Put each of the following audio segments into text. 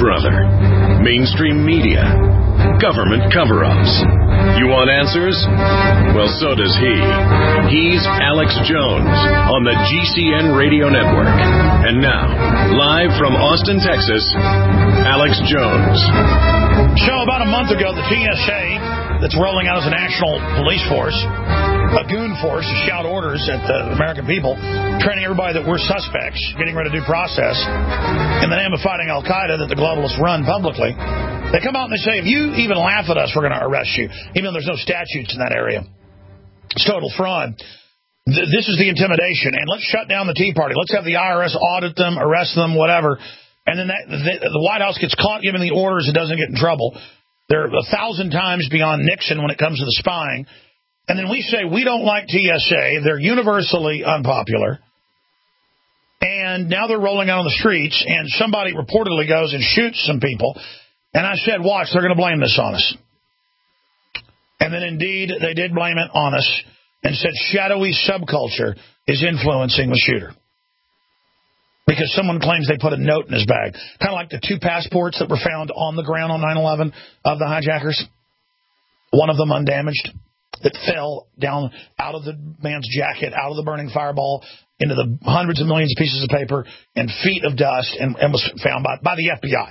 brother? Mainstream media? Government cover-ups? You want answers? Well, so does he. He's Alex Jones on the GCN Radio Network. And now, live from Austin, Texas, Alex Jones. So about a month ago, the TSA, that's rolling out as a national police force, a goon force to shout orders at the American people, training everybody that we're suspects, getting rid of due process, in the name of fighting Al-Qaeda that the globalists run publicly. They come out and they say, if you even laugh at us, we're going to arrest you, even though there's no statutes in that area. It's total fraud. This is the intimidation. And let's shut down the Tea Party. Let's have the IRS audit them, arrest them, whatever. And then the White House gets caught giving the orders and doesn't get in trouble. They're 1,000 times beyond Nixon when it comes to the spying. And then we say we don't like TSA. They're universally unpopular. And now they're rolling out on the streets, and somebody reportedly goes and shoots some people. And I said, watch, they're going to blame this on us. And then, indeed, they did blame it on us and said shadowy subculture is influencing the shooter. Because someone claims they put a note in his bag. Kind of like the 2 passports that were found on the ground on 9/11 of the hijackers. One of them undamaged. That fell down out of the man's jacket, out of the burning fireball, into the hundreds of millions of pieces of paper and feet of dust, and was found by the FBI.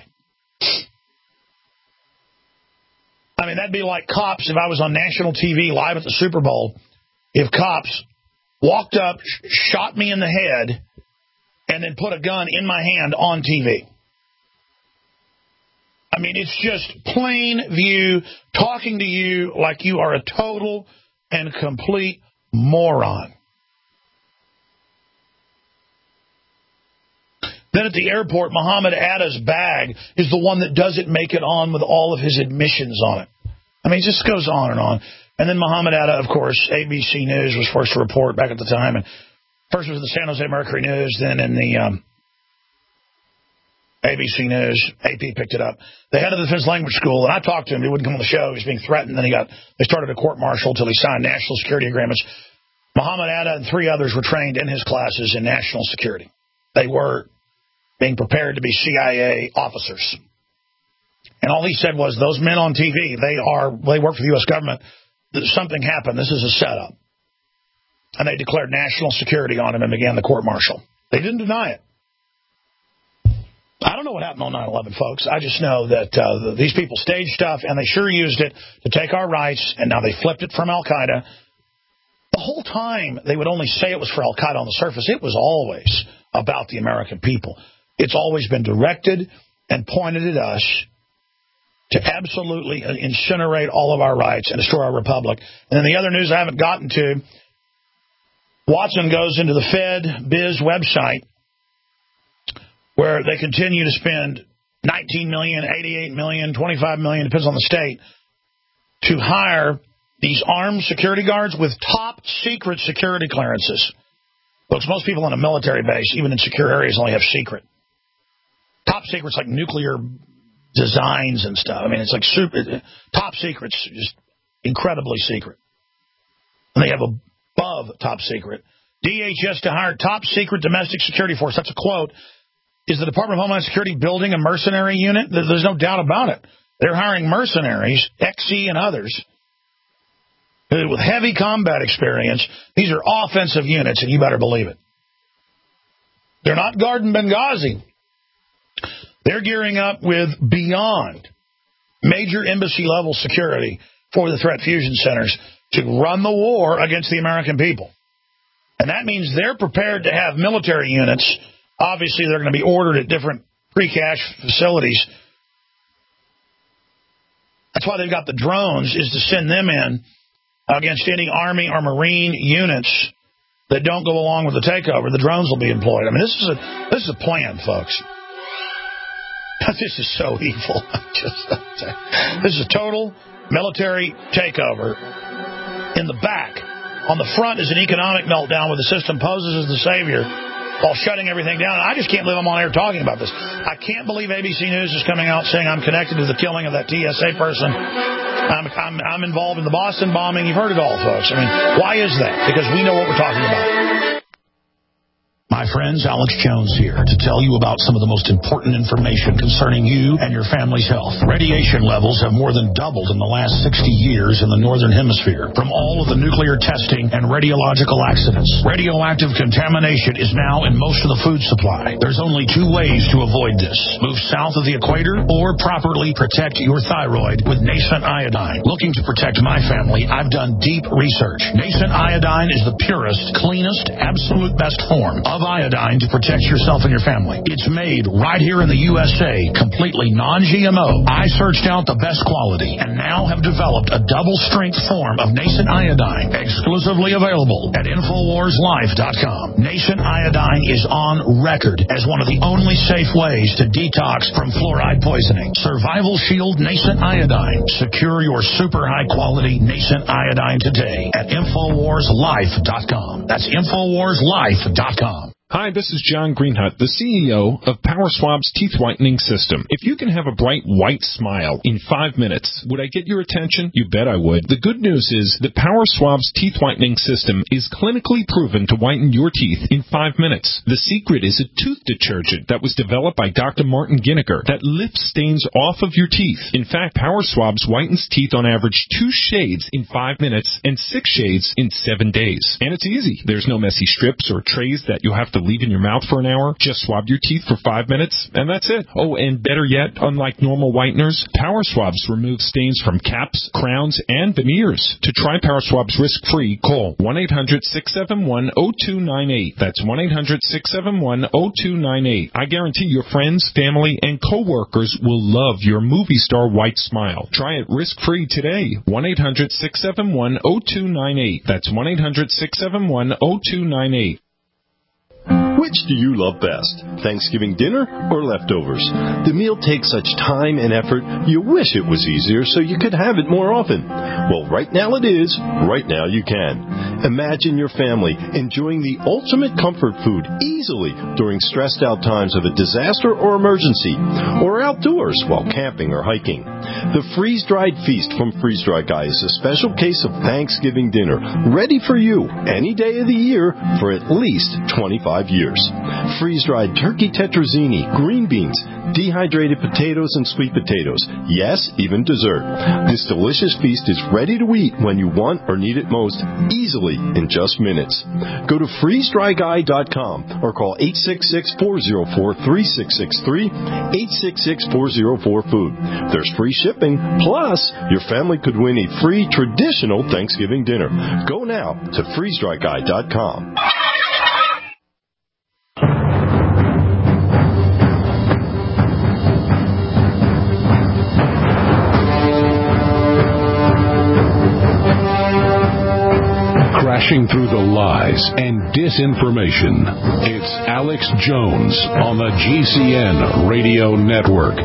I mean, that'd be like cops, if I was on national TV live at the Super Bowl, if cops walked up, shot me in the head, and then put a gun in my hand on TV. I mean, it's just plain view, talking to you like you are a total and complete moron. Then at the airport, Muhammad Atta's bag is the one that doesn't make it on with all of his admissions on it. I mean, it just goes on and on. And then Muhammad Atta, of course, ABC News was first to report back at the time. And first was the San Jose Mercury News, then in the ABC News, AP picked it up. The head of the Defense Language School, and I talked to him. He wouldn't come on the show. He was being threatened. Then they started a court-martial until he signed national security agreements. Muhammad Atta and 3 others were trained in his classes in national security. They were being prepared to be CIA officers. And all he said was, those men on TV, they work for the U.S. government. Something happened. This is a setup. And they declared national security on him and began the court-martial. They didn't deny it. I don't know what happened on 9/11, folks. I just know that these people staged stuff, and they sure used it to take our rights, and now they flipped it from Al-Qaeda. The whole time, they would only say it was for Al-Qaeda on the surface. It was always about the American people. It's always been directed and pointed at us to absolutely incinerate all of our rights and destroy our republic. And then the other news I haven't gotten to, Watson goes into the Fed Biz website, where they continue to spend $19 million, $88 million, $25 million, depends on the state, to hire these armed security guards with top-secret security clearances. Folks, most people on a military base, even in secure areas, only have secret. Top secrets like nuclear designs and stuff. I mean, it's like top secrets, just incredibly secret. And they have above top secret. DHS to hire top-secret domestic security force. That's a quote. Is the Department of Homeland Security building a mercenary unit? There's no doubt about it. They're hiring mercenaries, XE and others, with heavy combat experience. These are offensive units, and you better believe it. They're not guarding Benghazi. They're gearing up with beyond major embassy-level security for the threat fusion centers to run the war against the American people. And that means they're prepared to have military units. Obviously, they're going to be ordered at different pre-cache facilities. That's why they've got the drones, is to send them in against any Army or Marine units that don't go along with the takeover. The drones will be employed. I mean, this is a plan, folks. This is so evil. This is a total military takeover. In the back, on the front, is an economic meltdown where the system poses as the savior while shutting everything down. And I just can't believe I'm on air talking about this. I can't believe ABC News is coming out saying I'm connected to the killing of that TSA person. I'm involved in the Boston bombing. You've heard it all, folks. I mean, why is that? Because we know what we're talking about. My friends, Alex Jones here to tell you about some of the most important information concerning you and your family's health. Radiation levels have more than doubled in the last 60 years in the Northern Hemisphere from all of the nuclear testing and radiological accidents. Radioactive contamination is now in most of the food supply. There's only two ways to avoid this. Move south of the equator or properly protect your thyroid with Nascent Iodine. Looking to protect my family, I've done deep research. Nascent Iodine is the purest, cleanest, absolute best form of iodine to protect yourself and your family. It's made right here in the USA, completely non-GMO. I searched out the best quality and now have developed a double-strength form of Nascent Iodine, exclusively available at InfoWarsLife.com. Nascent Iodine is on record as one of the only safe ways to detox from fluoride poisoning. Survival Shield Nascent Iodine. Secure your super high-quality Nascent Iodine today at InfoWarsLife.com. That's InfoWarsLife.com. Hi, this is John Greenhut, the CEO of PowerSwab's Teeth Whitening System. If you can have a bright white smile in 5 minutes, would I get your attention? You bet I would. The good news is that PowerSwab's Teeth Whitening System is clinically proven to whiten your teeth in 5 minutes. The secret is a tooth detergent that was developed by Dr. Martin Ginniker that lifts stains off of your teeth. In fact, PowerSwabs whitens teeth on average 2 shades in 5 minutes and 6 shades in 7 days. And it's easy. There's no messy strips or trays that you have to leave in your mouth for an hour. Just swab your teeth for 5 minutes, and that's it. Oh, and better yet, unlike normal whiteners, PowerSwabs remove stains from caps, crowns, and veneers. To try PowerSwabs risk-free, call 1-800-671-0298. That's 1-800-671-0298. I guarantee your friends, family, and coworkers will love your movie star white smile. Try it risk-free today. 1-800-671-0298. That's 1-800-671-0298. Which do you love best, Thanksgiving dinner or leftovers? The meal takes such time and effort, you wish it was easier so you could have it more often. Well, right now it is. Right now you can. Imagine your family enjoying the ultimate comfort food easily during stressed out times of a disaster or emergency, or outdoors while camping or hiking. The freeze-dried feast from Freeze Dry Guy is a special case of Thanksgiving dinner, ready for you any day of the year for at least 25 years. Freeze-dried turkey tetrazzini, green beans, dehydrated potatoes, and sweet potatoes. Yes, even dessert. This delicious feast is ready to eat when you want or need it most, easily in just minutes. Go to freezedryguy.com or call 866-404-3663, 866-404-FOOD. There's free shipping, plus your family could win a free traditional Thanksgiving dinner. Go now to freezedryguy.com. Crashing through the lies and disinformation. It's Alex Jones on the GCN Radio Network.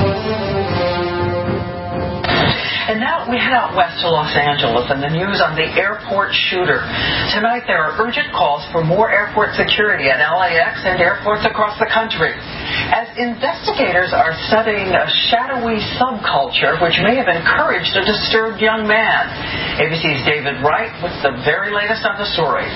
And now we head out west to Los Angeles and the news on the airport shooter. Tonight there are urgent calls for more airport security at LAX and airports across the country, as investigators are studying a shadowy subculture which may have encouraged a disturbed young man. ABC's David Wright with the very latest on the story.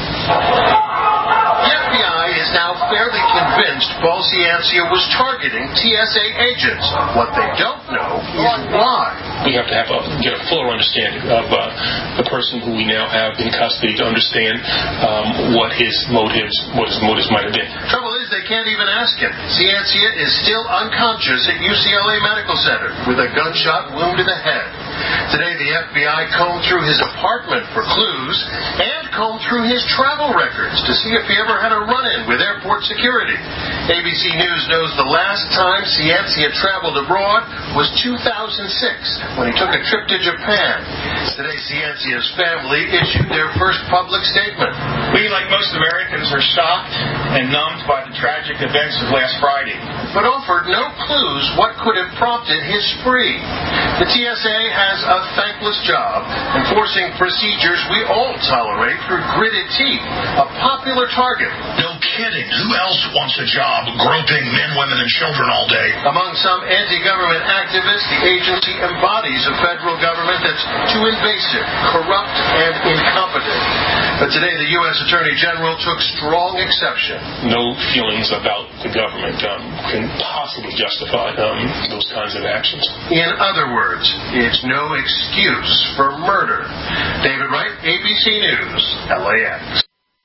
The FBI is now fairly convinced Paul Ciancia was targeting TSA agents. What they don't know is why. We have to get a fuller understanding of the person who we now have in custody to understand what his motives might have been. Trouble is, they can't even ask him. Ciancia is still unconscious at UCLA Medical Center with a gunshot wound to the head. Today, the FBI combed through his apartment for clues and combed through his travel records to see if he ever had a run-in with airport security. ABC News knows the last time Ciancia traveled abroad was 2006, when he took a trip to Japan. Today, Ciancia's family issued their first public statement. We, like most Americans, are shocked and numbed by the tragic events of last Friday, but offered no clues what could have prompted his spree. The TSA has a thankless job enforcing procedures we all tolerate through gritted teeth. A popular target. Bill kidding. Who else wants a job groping men, women, and children all day? Among some anti-government activists, the agency embodies a federal government that's too invasive, corrupt, and incompetent. But today, the U.S. Attorney General took strong exception. No feelings about the government can possibly justify those kinds of actions. In other words, it's no excuse for murder. David Wright, ABC News, LAX.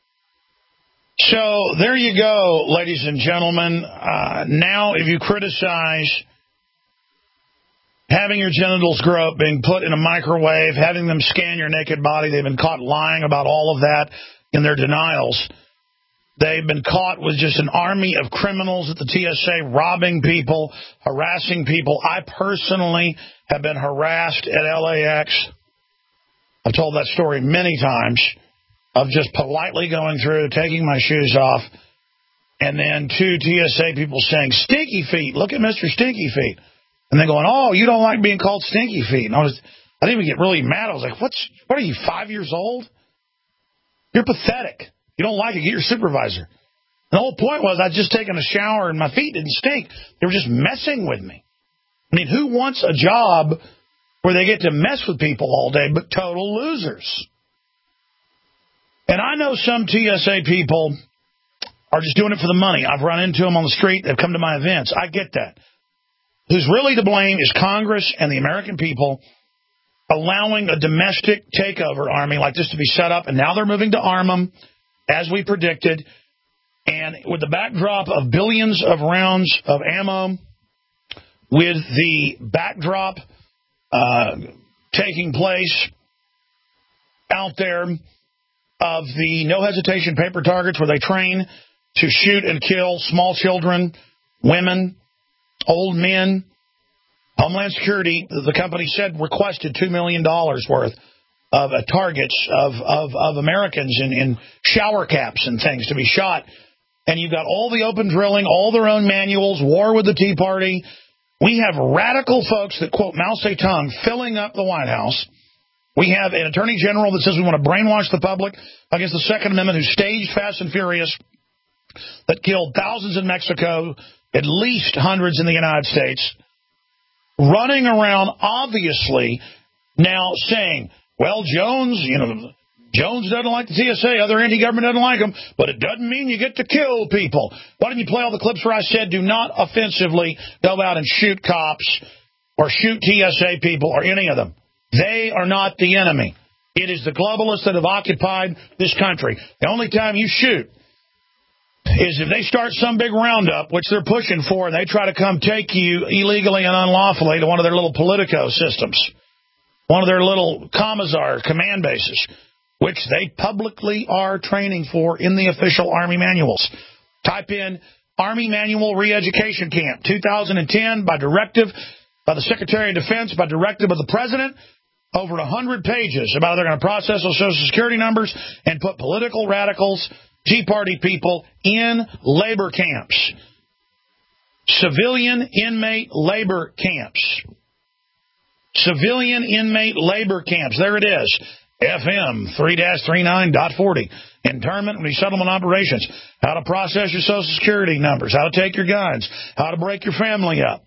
So there you go, ladies and gentlemen. Now, if you criticize having your genitals grow up, being put in a microwave, having them scan your naked body, they've been caught lying about all of that in their denials. They've been caught with just an army of criminals at the TSA, robbing people, harassing people. I personally have been harassed at LAX. I've told that story many times, of just politely going through, taking my shoes off, and then two TSA people saying, "Stinky feet, look at Mr. Stinky Feet." And then going, "Oh, you don't like being called Stinky Feet." And I didn't even get really mad. I was like, what are you, 5 years old? You're pathetic. You don't like it, get your supervisor. And the whole point was I'd just taken a shower and my feet didn't stink. They were just messing with me. I mean, who wants a job where they get to mess with people all day but total losers? And I know some TSA people are just doing it for the money. I've run into them on the street. They've come to my events. I get that. Who's really to blame is Congress and the American people allowing a domestic takeover army like this to be set up. And now they're moving to arm them, as we predicted. And with the backdrop of billions of rounds of ammo, with the backdrop taking place out there of the no hesitation paper targets where they train to shoot and kill small children, women, old men. Homeland Security, the company said, requested $2 million worth of targets of Americans in shower caps and things to be shot. And you've got all the open drilling, all their own manuals, war with the Tea Party. We have radical folks that, quote, Mao Zedong, filling up the White House. We have an attorney general that says we want to brainwash the public against the Second Amendment, who staged Fast and Furious, that killed thousands in Mexico, at least hundreds in the United States, running around, obviously, now saying, well, Jones doesn't like the TSA, other anti-government doesn't like them, but it doesn't mean you get to kill people. Why didn't you play all the clips where I said do not offensively go out and shoot cops or shoot TSA people or any of them? They are not the enemy. It is the globalists that have occupied this country. The only time you shoot is if they start some big roundup, which they're pushing for, and they try to come take you illegally and unlawfully to one of their little Politico systems, one of their little Commissar command bases, which they publicly are training for in the official Army manuals. Type in Army Manual Re-Education Camp, 2010, by the Secretary of Defense, by directive of the President. Over 100 pages about how they're going to process those Social Security numbers and put political radicals, Tea Party people, in labor camps. Civilian inmate labor camps. Civilian inmate labor camps. There it is. FM 3-39.40. Internment and resettlement operations. How to process your Social Security numbers. How to take your guns. How to break your family up.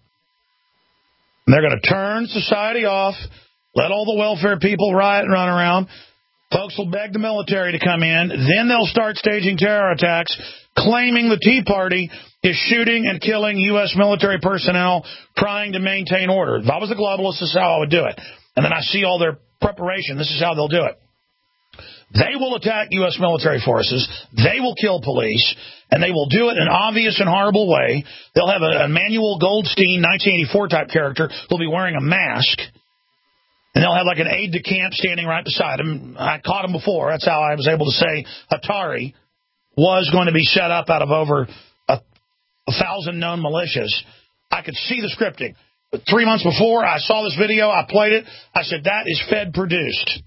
And they're going to turn society off. Let all the welfare people riot and run around. Folks will beg the military to come in. Then they'll start staging terror attacks, claiming the Tea Party is shooting and killing U.S. military personnel trying to maintain order. If I was a globalist, this is how I would do it. And then I see all their preparation. This is how they'll do it. They will attack U.S. military forces. They will kill police. And they will do it in an obvious and horrible way. They'll have a Manuel Goldstein 1984 type character who'll be wearing a mask. And they'll have like an aide-de-camp standing right beside him. I caught him before. That's how I was able to say Atari was going to be set up out of over 1,000 known militias. I could see the scripting. But 3 months before I saw this video, I played it. I said, that is Fed-produced.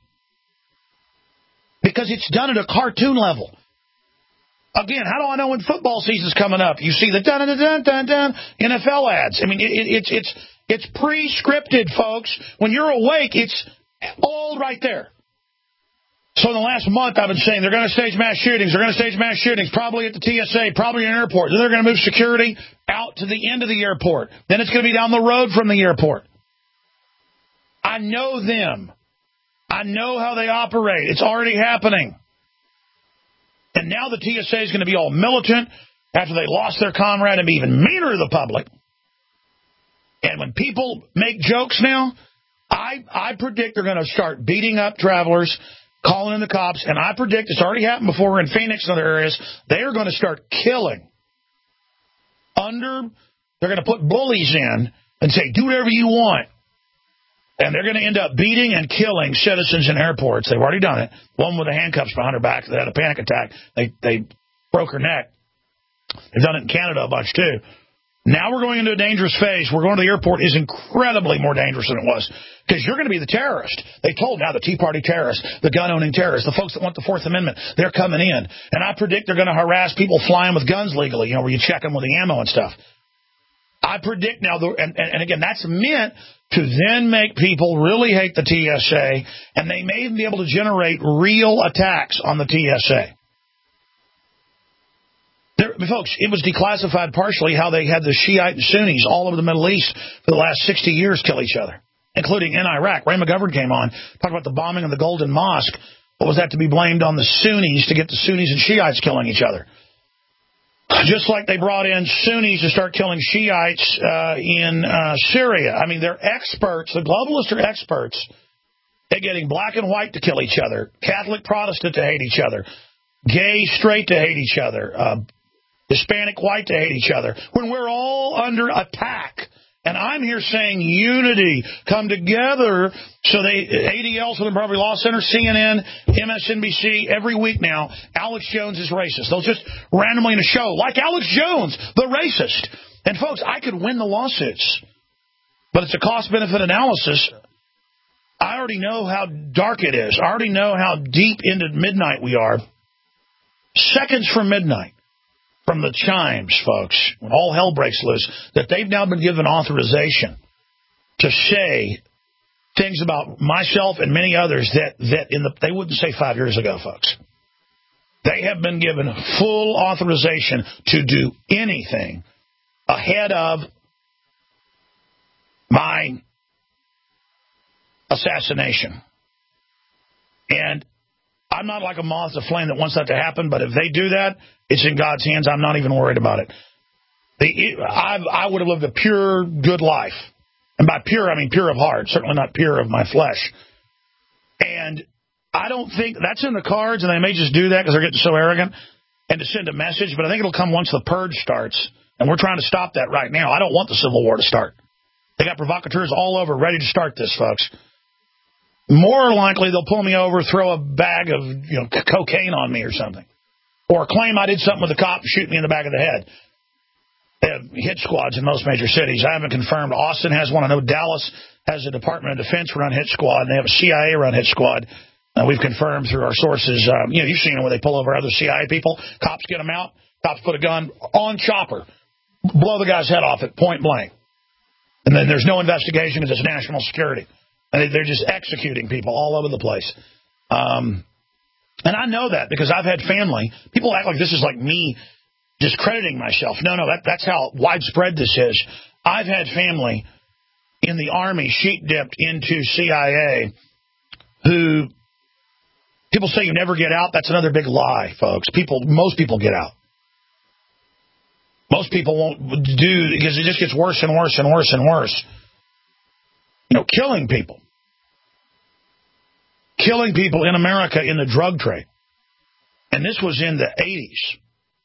Because it's done at a cartoon level. Again, how do I know when football season's coming up? You see the dun-dun-dun-dun-dun NFL ads. I mean, it's pre-scripted, folks. When you're awake, it's all right there. So in the last month, I've been saying they're going to stage mass shootings. They're going to stage mass shootings, probably at the TSA, probably in an airport. Then they're going to move security out to the end of the airport. Then it's going to be down the road from the airport. I know them. I know how they operate. It's already happening. And now the TSA is going to be all militant after they lost their comrade and be even meaner to the public. And when people make jokes now, I predict they're going to start beating up travelers, calling in the cops, and I predict it's already happened before in Phoenix and other areas. They are going to start killing. They're going to put bullies in and say, do whatever you want. And they're going to end up beating and killing citizens in airports. They've already done it. One with the handcuffs behind her back that had a panic attack. They broke her neck. They've done it in Canada a bunch, too. Now we're going into a dangerous phase. We're going to the airport is incredibly more dangerous than it was because you're going to be the terrorist. They told now the Tea Party terrorists, the gun-owning terrorists, the folks that want the Fourth Amendment, they're coming in. And I predict they're going to harass people flying with guns legally, where you check them with the ammo and stuff. I predict now, and again, that's meant to then make people really hate the TSA, and they may even be able to generate real attacks on the TSA. Folks, it was declassified partially how they had the Shiite and Sunnis all over the Middle East for the last 60 years kill each other, including in Iraq. Ray McGovern came on, talked about the bombing of the Golden Mosque. What was that to be blamed on the Sunnis to get the Sunnis and Shiites killing each other? Just like they brought in Sunnis to start killing Shiites in Syria. I mean, they're experts. The globalists are experts at getting black and white to kill each other, Catholic, Protestant to hate each other, gay, straight to hate each other, Hispanic, white to hate each other, when we're all under attack. And I'm here saying unity, come together. So ADL, Southern Poverty Law Center, CNN, MSNBC, every week now, Alex Jones is racist. They'll just randomly in a show, like Alex Jones, the racist. And folks, I could win the lawsuits, but it's a cost-benefit analysis. I already know how dark it is. I already know how deep into midnight we are. Seconds from midnight. From the chimes, folks, when all hell breaks loose, that they've now been given authorization to say things about myself and many others that they wouldn't say 5 years ago, folks. They have been given full authorization to do anything ahead of my assassination. And I'm not like a moth to flame that wants that to happen, but if they do that, it's in God's hands. I'm not even worried about it. I would have lived a pure, good life. And by pure, I mean pure of heart, certainly not pure of my flesh. And I don't think that's in the cards, and they may just do that because they're getting so arrogant and to send a message, but I think it'll come once the purge starts, and we're trying to stop that right now. I don't want the Civil War to start. They got provocateurs all over ready to start this, folks. More likely, they'll pull me over, throw a bag of cocaine on me or something. Or claim I did something with a cop and shoot me in the back of the head. They have hit squads in most major cities. I haven't confirmed. Austin has one. I know Dallas has a Department of Defense run hit squad, and they have a CIA run hit squad. We've confirmed through our sources. You've seen it where they pull over other CIA people. Cops get them out. Cops put a gun on chopper, blow the guy's head off at point blank. And then there's no investigation because it's national security. And they're just executing people all over the place. And I know that because I've had family. People act like this is like me discrediting myself. No, that's how widespread this is. I've had family in the Army sheep-dipped into CIA who people say you never get out. That's another big lie, folks. Most people get out. Most people won't do because it just gets worse and worse and worse and worse. Killing people. Killing people in America in the drug trade. And this was in the 80s.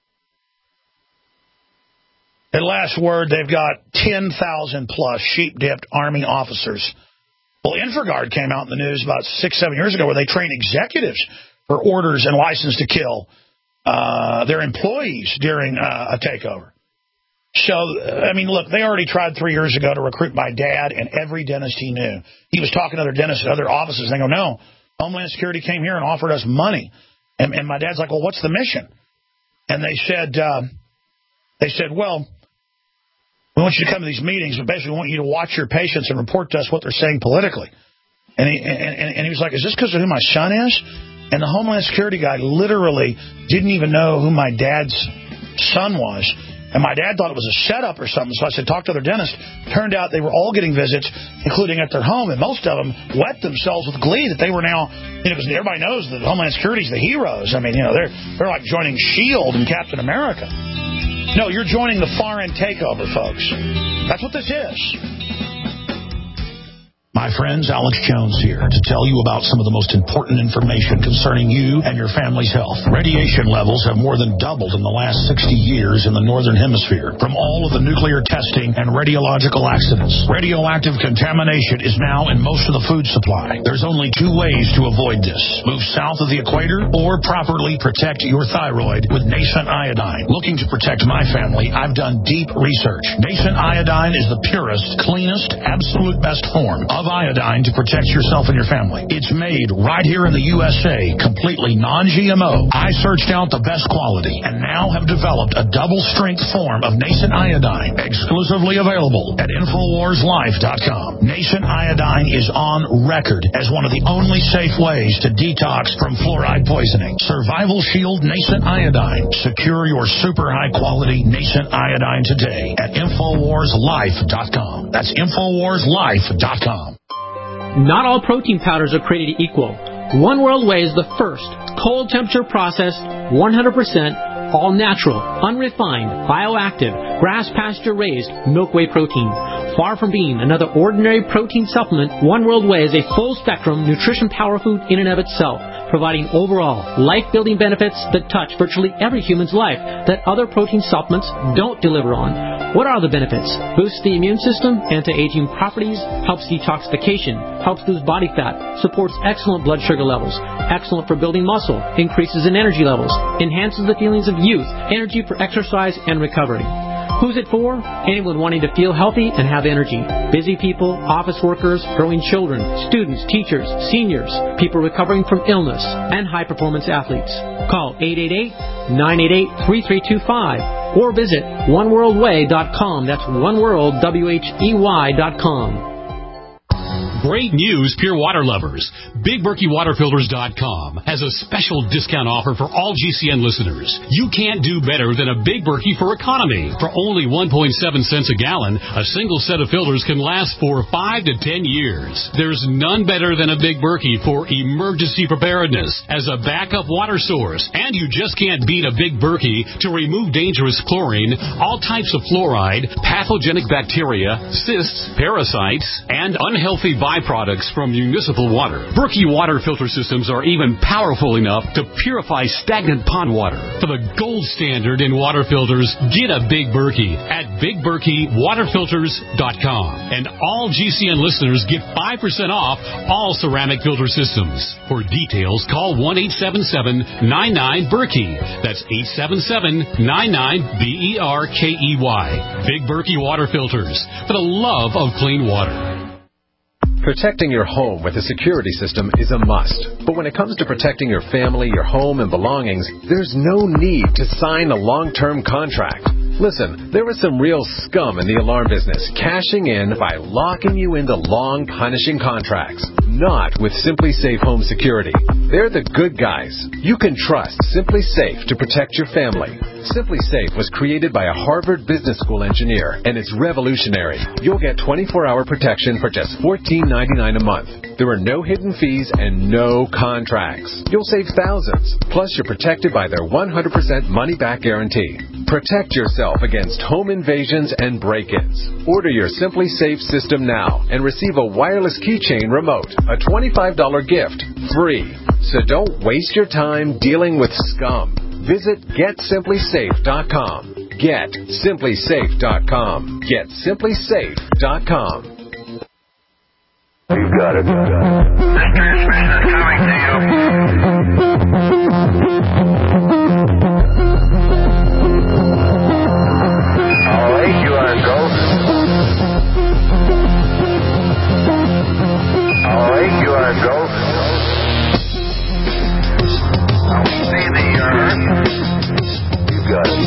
At last word, they've got 10,000 plus sheep-dipped Army officers. Well, InfraGard came out in the news about 6-7 years ago where they trained executives for orders and license to kill their employees during a takeover. So, I mean, look, they already tried 3 years ago to recruit my dad and every dentist he knew. He was talking to other dentists at other offices. And they go, no, Homeland Security came here and offered us money. And my dad's like, well, what's the mission? And they said, well, we want you to come to these meetings, but basically we want you to watch your patients and report to us what they're saying politically. And he was like, is this because of who my son is? And the Homeland Security guy literally didn't even know who my dad's son was. And my dad thought it was a setup or something, so I said, talk to their dentist. Turned out they were all getting visits, including at their home, and most of them wet themselves with glee that they were now, because everybody knows that Homeland Security's the heroes. I mean, they're like joining S.H.I.E.L.D. and Captain America. No, you're joining the foreign takeover, folks. That's what this is. My friends, Alex Jones here to tell you about some of the most important information concerning you and your family's health. Radiation levels have more than doubled in the last 60 years in the Northern Hemisphere from all of the nuclear testing and radiological accidents. Radioactive contamination is now in most of the food supply. There's only two ways to avoid this. Move south of the equator or properly protect your thyroid with Nascent Iodine. Looking to protect my family, I've done deep research. Nascent Iodine is the purest, cleanest, absolute best form of iodine to protect yourself and your family. It's made right here in the USA, completely non-GMO. I searched out the best quality and now have developed a double-strength form of Nascent Iodine, exclusively available at InfoWarsLife.com. Nascent Iodine is on record as one of the only safe ways to detox from fluoride poisoning. Survival Shield Nascent Iodine. Secure your super high-quality Nascent Iodine today at InfoWarsLife.com. That's InfoWarsLife.com. Not all protein powders are created equal. One World Whey is the first cold temperature processed, 100% all natural, unrefined, bioactive, grass pasture raised milk whey protein. Far from being another ordinary protein supplement, One World Whey is a full spectrum nutrition power food in and of itself, providing overall life-building benefits that touch virtually every human's life that other protein supplements don't deliver on. What are the benefits? Boosts the immune system, anti-aging properties, helps detoxification, helps lose body fat, supports excellent blood sugar levels, excellent for building muscle, increases in energy levels, enhances the feelings of youth, energy for exercise and recovery. Who's it for? Anyone wanting to feel healthy and have energy. Busy people, office workers, growing children, students, teachers, seniors, people recovering from illness, and high-performance athletes. Call 888-988-3325 or visit oneworldwhey.com. That's oneworldwhey.com. Great news, pure water lovers. BigBerkeyWaterFilters.com has a special discount offer for all GCN listeners. You can't do better than a Big Berkey for economy. For only 1.7 cents a gallon, a single set of filters can last for 5 to 10 years. There's none better than a Big Berkey for emergency preparedness as a backup water source. And you just can't beat a Big Berkey to remove dangerous chlorine, all types of fluoride, pathogenic bacteria, cysts, parasites, and unhealthy byproducts from municipal water. Berkey water filter systems are even powerful enough to purify stagnant pond water. For the gold standard in water filters, get a Big Berkey at BigBerkeyWaterFilters.com. And all GCN listeners get 5% off all ceramic filter systems. For details, call 1-877-99-BERKEY. That's 877-99-BERKEY. Big Berkey Water Filters, for the love of clean water. Protecting your home with a security system is a must. But when it comes to protecting your family, your home, and belongings, there's no need to sign a long-term contract. Listen, there is some real scum in the alarm business, cashing in by locking you into long, punishing contracts. Not with Simply Safe Home Security. They're the good guys. You can trust Simply Safe to protect your family. Simply Safe was created by a Harvard Business School engineer, and it's revolutionary. You'll get 24-hour protection for just $14.99 a month. There are no hidden fees and no contracts. You'll save thousands. Plus, you're protected by their 100% money-back guarantee. Protect yourself against home invasions and break-ins. Order your Simply Safe system now and receive a wireless keychain remote, a $25 gift, free. So don't waste your time dealing with scum. Visit GetSimplySafe.com. GetSimplySafe.com. GetSimplySafe.com. You got it. This transmission is coming to you. All right, you are go. All right, you are go. Now we see the Earth. You got it.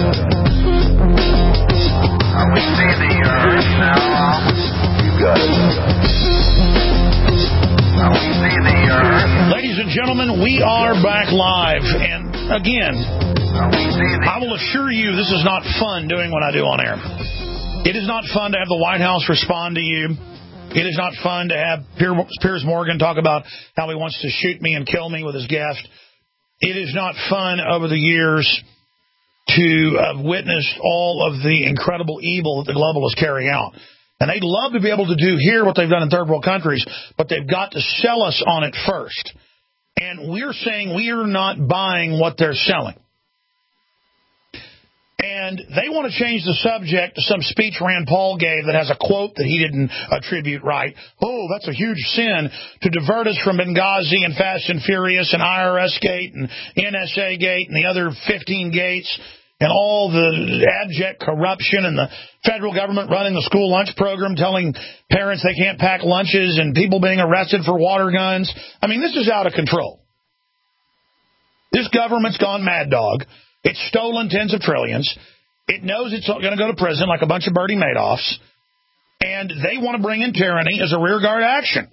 Now we see the Earth now. You got it. Ladies and again, I will assure you this is not fun doing what I do on air. It is not fun to have the White House respond to you. It is not fun to have Piers Morgan talk about how he wants to shoot me and kill me with his guest. It is not fun over the years to have witnessed all of the incredible evil that the globalists carry out. And they'd love to be able to do here what they've done in third world countries, but they've got to sell us on it first. And we're saying we are not buying what they're selling. And they want to change the subject to some speech Rand Paul gave that has a quote that he didn't attribute right. Oh, that's a huge sin, to divert us from Benghazi and Fast and Furious and IRS Gate and NSA Gate and the other 15 gates and all the abject corruption and the federal government running the school lunch program, telling parents they can't pack lunches and people being arrested for water guns. I mean, this is out of control. This government's gone mad dog. It's stolen tens of trillions. It knows it's going to go to prison like a bunch of Bernie Madoffs. And they want to bring in tyranny as a rearguard action.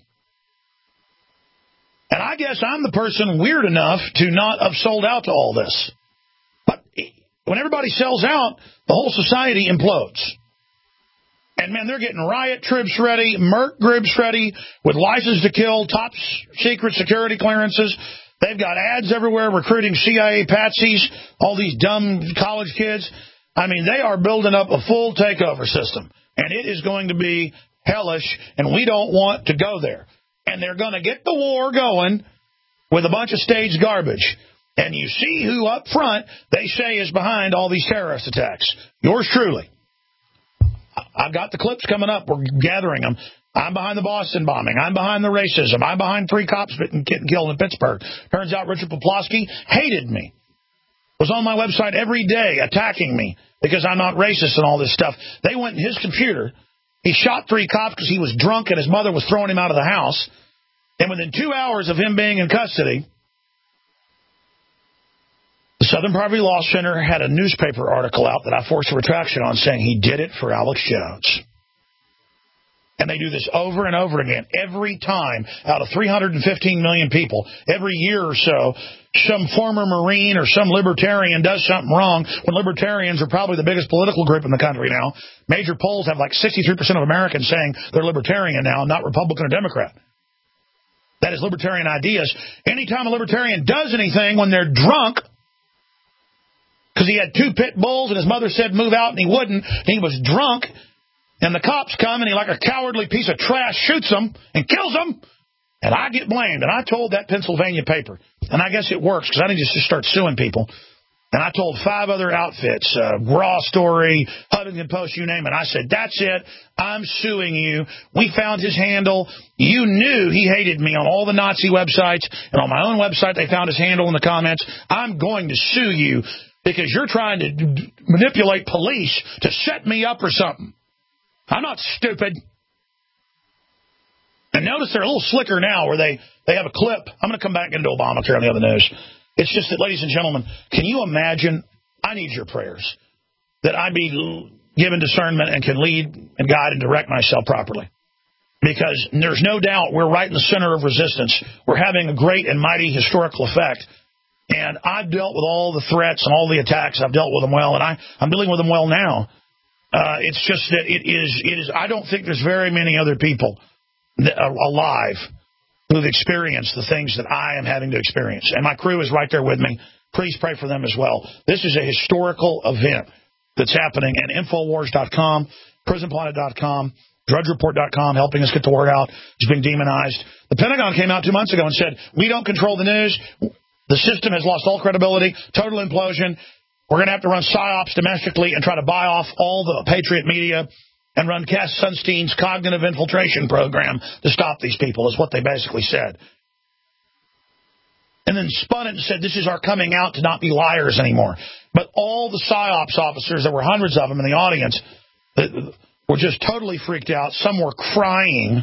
And I guess I'm the person weird enough to not have sold out to all this. But when everybody sells out, the whole society implodes. And, man, they're getting riot troops ready, Merc groups ready, with license to kill, top secret security clearances. They've got ads everywhere recruiting CIA patsies, all these dumb college kids. I mean, they are building up a full takeover system, and it is going to be hellish, and we don't want to go there. And they're going to get the war going with a bunch of staged garbage. And you see who up front they say is behind all these terrorist attacks. Yours truly. I've got the clips coming up. We're gathering them. I'm behind the Boston bombing. I'm behind the racism. I'm behind 3 cops getting killed in Pittsburgh. Turns out Richard Poplawski hated me. Was on my website every day attacking me because I'm not racist and all this stuff. They went in his computer. He shot 3 cops because he was drunk and his mother was throwing him out of the house. And within 2 hours of him being in custody, the Southern Poverty Law Center had a newspaper article out that I forced a retraction on saying he did it for Alex Jones. And they do this over and over again. Every time, out of 315 million people, every year or so, some former Marine or some libertarian does something wrong, when libertarians are probably the biggest political group in the country now. Major polls have like 63% of Americans saying they're libertarian now, not Republican or Democrat. That is libertarian ideas. Anytime a libertarian does anything when they're drunk, because he had 2 pit bulls and his mother said move out and he wouldn't, and he was drunk, and the cops come, and he, like a cowardly piece of trash, shoots them and kills them, and I get blamed. And I told that Pennsylvania paper, and I guess it works because I didn't just start suing people. And I told 5 other outfits, Raw Story, Huffington Post, you name it. I said, that's it. I'm suing you. We found his handle. You knew he hated me on all the Nazi websites, and on my own website they found his handle in the comments. I'm going to sue you because you're trying to manipulate police to set me up or something. I'm not stupid. And notice they're a little slicker now where they have a clip. I'm going to come back into Obamacare on the other news. It's just that, ladies and gentlemen, can you imagine? I need your prayers that I be given discernment and can lead and guide and direct myself properly. Because there's no doubt we're right in the center of resistance. We're having a great and mighty historical effect. And I've dealt with all the threats and all the attacks. I've dealt with them well, and I'm dealing with them well now. It's just that it is. I don't think there's very many other people alive who've experienced the things that I am having to experience. And my crew is right there with me. Please pray for them as well. This is a historical event that's happening. And Infowars.com, PrisonPlanet.com, DrudgeReport.com, helping us get the word out, is being demonized. The Pentagon came out 2 months ago and said, we don't control the news. The system has lost all credibility, total implosion. We're going to have to run PSYOPs domestically and try to buy off all the Patriot media and run Cass Sunstein's cognitive infiltration program to stop these people, is what they basically said. And then spun it and said, this is our coming out to not be liars anymore. But all the PSYOPs officers, there were hundreds of them in the audience, were just totally freaked out. Some were crying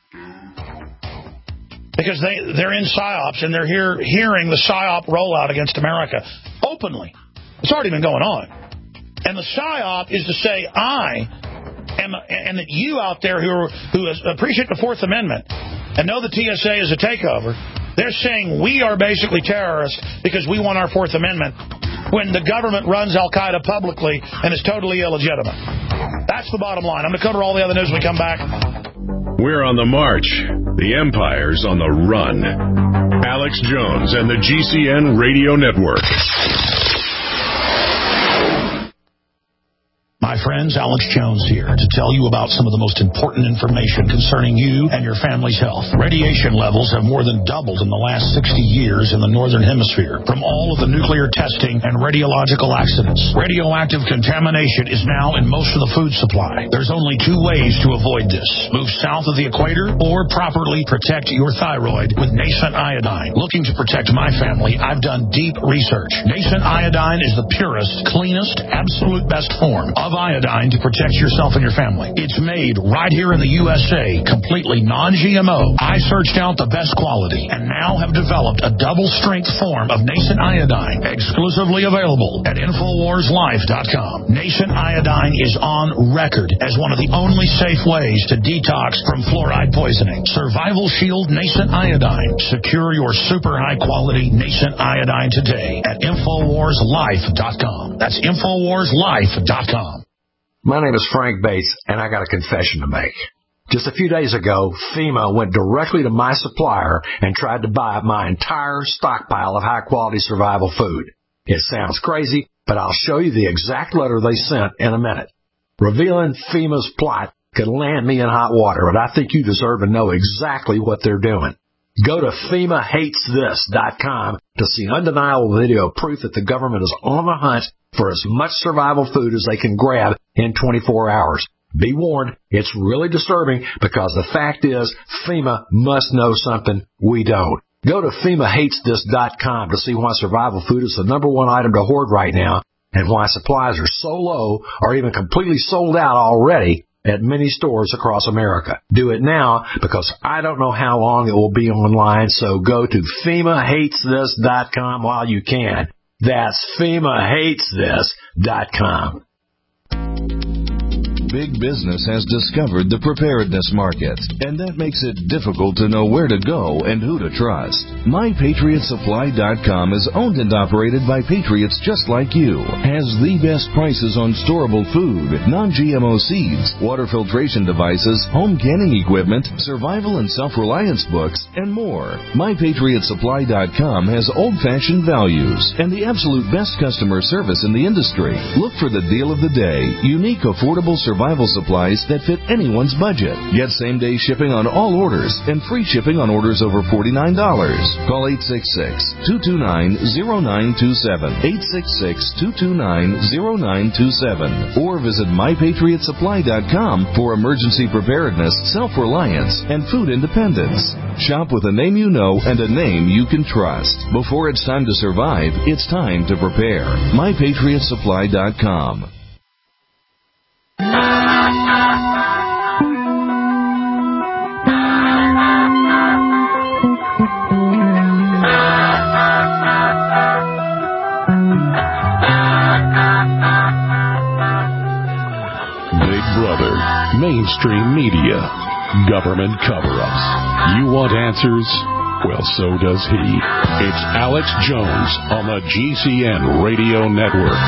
because they're in PSYOPs and they're hearing the PSYOP rollout against America openly. It's already been going on. And the PSYOP is to say, and that you out there who appreciate the Fourth Amendment and know the TSA is a takeover, They're saying we are basically terrorists because we want our Fourth Amendment when the government runs Al-Qaeda publicly and is totally illegitimate. That's the bottom line. I'm going to cover all the other news when we come back. We're on the march. The empire's on the run. Alex Jones and the GCN Radio Network. My friends, Alex Jones here to tell you about some of the most important information concerning you and your family's health. Radiation levels have more than doubled in the last 60 years in the Northern Hemisphere from all of the nuclear testing and radiological accidents. Radioactive contamination is now in most of the food supply. There's only two ways to avoid this. Move south of the equator or properly protect your thyroid with Nascent Iodine. Looking to protect my family, I've done deep research. Nascent Iodine is the purest, cleanest, absolute best form of iodine to protect yourself and your family. It's made right here in the USA, completely non-GMO. I searched out the best quality and now have developed a double-strength form of Nascent Iodine, exclusively available at InfoWarsLife.com. Nascent Iodine is on record as one of the only safe ways to detox from fluoride poisoning. Survival Shield Nascent Iodine. Secure your super high-quality Nascent Iodine today at InfoWarsLife.com. That's InfoWarsLife.com. My name is Frank Bates, and I got a confession to make. Just a few days ago, FEMA went directly to my supplier and tried to buy up my entire stockpile of high-quality survival food. It sounds crazy, but I'll show you the exact letter they sent in a minute. Revealing FEMA's plot could land me in hot water, but I think you deserve to know exactly what they're doing. Go to FEMAHatesThis.com to see undeniable video proof that the government is on the hunt for as much survival food as they can grab in 24 hours. Be warned, it's really disturbing because the fact is FEMA must know something we don't. Go to FEMAHatesThis.com to see why survival food is the number one item to hoard right now and why supplies are so low or even completely sold out already at many stores across America. Do it now because I don't know how long it will be online, so go to FEMAHatesThis.com while you can. That's FEMAHatesThis.com. Big business has discovered the preparedness market, and that makes it difficult to know where to go and who to trust. MyPatriotSupply.com is owned and operated by patriots just like you, has the best prices on storable food, non-GMO seeds, water filtration devices, home canning equipment, survival and self-reliance books, and more. MyPatriotSupply.com has old-fashioned values and the absolute best customer service in the industry. Look for the deal of the day, unique, affordable survival supplies that fit anyone's budget. Get same-day shipping on all orders and free shipping on orders over $49. Call 866-229-0927, 866-229-0927, or visit MyPatriotSupply.com for emergency preparedness, self-reliance, and food independence. Shop with a name you know and a name you can trust. Before it's time to survive, it's time to prepare. MyPatriotSupply.com. Big Brother, mainstream media, government cover-ups. You want answers? Well, so does he. It's Alex Jones on the GCN Radio Network.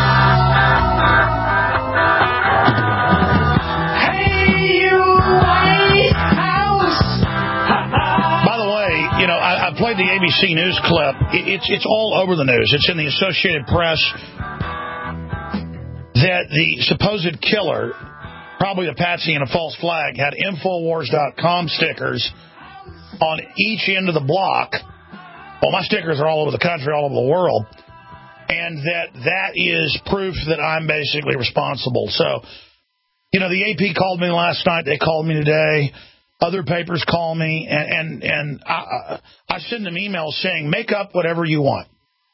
I played the ABC News clip. It's all over the news. It's in the Associated Press that the supposed killer, probably a patsy and a false flag, had Infowars.com stickers on each end of the block. Well, my stickers are all over the country, all over the world. And that is proof that I'm basically responsible. So, the AP called me last night. They called me today. Other papers call me, and I send them emails saying, make up whatever you want.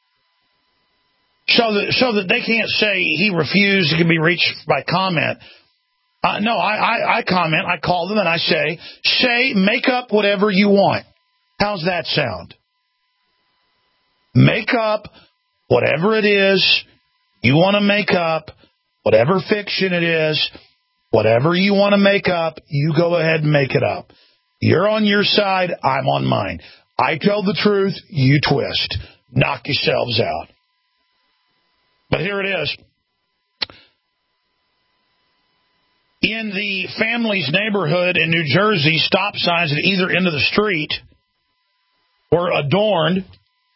So that they can't say he refused, it can be reached by comment. No, I comment, I call them, and I say, make up whatever you want. How's that sound? Make up whatever it is you want to make up, whatever fiction it is. Whatever you want to make up, you go ahead and make it up. You're on your side, I'm on mine. I tell the truth, you twist. Knock yourselves out. But here it is. In the family's neighborhood in New Jersey, stop signs at either end of the street were adorned.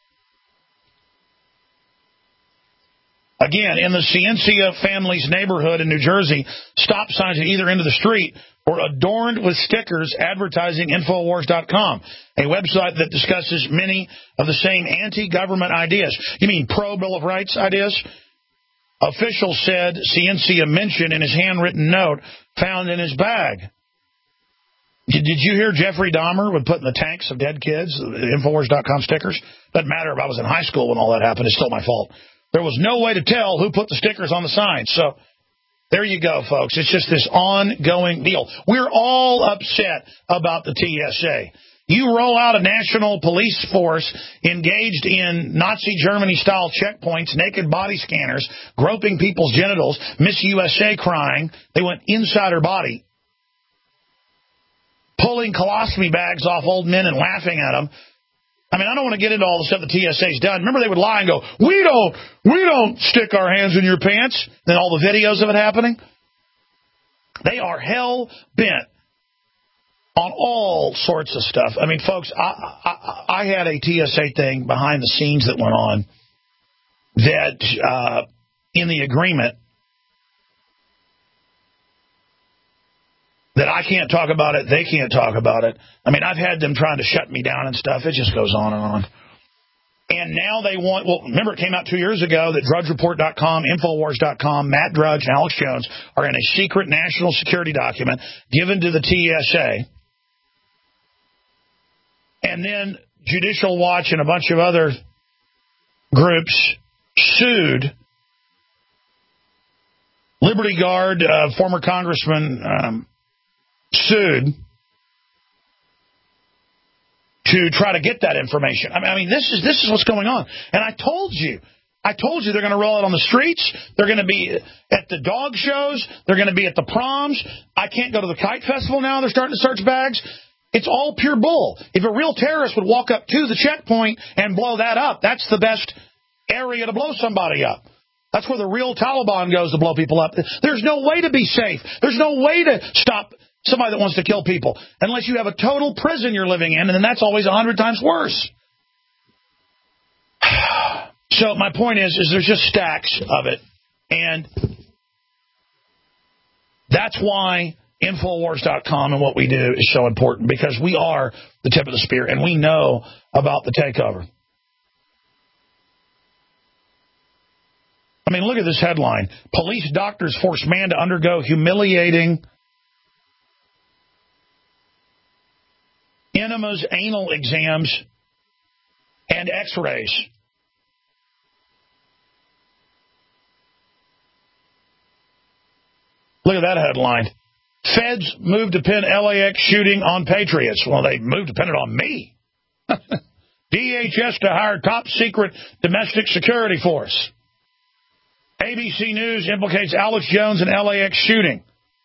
Again, in the Ciencia family's neighborhood in New Jersey, stop signs at either end of the street were adorned with stickers advertising Infowars.com, a website that discusses many of the same anti-government ideas. You mean pro-Bill of Rights ideas? Officials said Ciencia mentioned in his handwritten note found in his bag. Did you hear Jeffrey Dahmer would put in the tanks of dead kids Infowars.com stickers? Doesn't matter if I was in high school when all that happened. It's still my fault. There was no way to tell who put the stickers on the signs. So there you go, folks. It's just this ongoing deal. We're all upset about the TSA. You roll out a national police force engaged in Nazi Germany-style checkpoints, naked body scanners, groping people's genitals, Miss USA crying. They went inside her body, pulling colostomy bags off old men and laughing at them. I mean, I don't want to get into all the stuff the TSA's done. Remember, they would lie and go, we don't stick our hands in your pants. Then all the videos of it happening. They are hell-bent on all sorts of stuff. I mean, folks, I had a TSA thing behind the scenes that went on that in the agreement that I can't talk about it, they can't talk about it. I mean, I've had them trying to shut me down and stuff. It just goes on and on. And now they want, well, remember it came out 2 years ago that DrudgeReport.com, Infowars.com, Matt Drudge, and Alex Jones are in a secret national security document given to the TSA. And then Judicial Watch and a bunch of other groups sued Liberty Guard, former congressman, sued to try to get that information. I mean, this is what's going on. And I told you they're going to roll it on the streets. They're going to be at the dog shows. They're going to be at the proms. I can't go to the kite festival now. They're starting to search bags. It's all pure bull. If a real terrorist would walk up to the checkpoint and blow that up, that's the best area to blow somebody up. That's where the real Taliban goes to blow people up. There's no way to be safe. There's no way to stop somebody that wants to kill people unless you have a total prison you're living in, and then that's always 100 times worse. So my point is there's just stacks of it, and that's why Infowars.com and what we do is so important, because we are the tip of the spear, and we know about the takeover. I mean, look at this headline. Police doctors force man to undergo humiliating enemas, anal exams, and x-rays. Look at that headline. Feds moved to pin LAX shooting on patriots. Well, they moved to pin it on me. DHS to hire top secret domestic security force. ABC News implicates Alex Jones in LAX shooting.